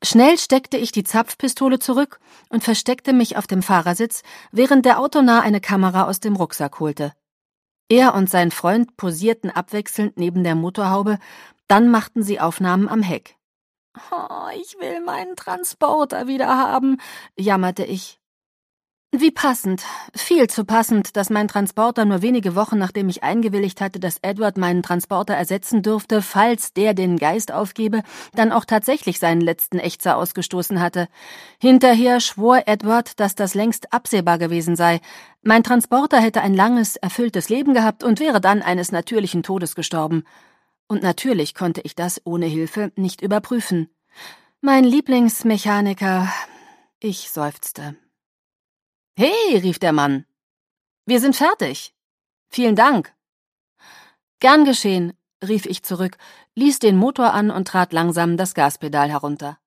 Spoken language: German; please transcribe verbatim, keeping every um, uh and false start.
Schnell steckte ich die Zapfpistole zurück und versteckte mich auf dem Fahrersitz, während der Autonah eine Kamera aus dem Rucksack holte. Er und sein Freund posierten abwechselnd neben der Motorhaube, dann machten sie Aufnahmen am Heck. »Oh, ich will meinen Transporter wieder haben«, jammerte ich. Wie passend, viel zu passend, dass mein Transporter nur wenige Wochen nachdem ich eingewilligt hatte, dass Edward meinen Transporter ersetzen dürfte, falls der den Geist aufgebe, dann auch tatsächlich seinen letzten Ächzer ausgestoßen hatte. Hinterher schwor Edward, dass das längst absehbar gewesen sei. Mein Transporter hätte ein langes, erfülltes Leben gehabt und wäre dann eines natürlichen Todes gestorben. Und natürlich konnte ich das ohne Hilfe nicht überprüfen. Mein Lieblingsmechaniker, ich seufzte. »Hey«, rief der Mann. »Wir sind fertig. Vielen Dank.« »Gern geschehen«, rief ich zurück, ließ den Motor an und trat langsam das Gaspedal herunter.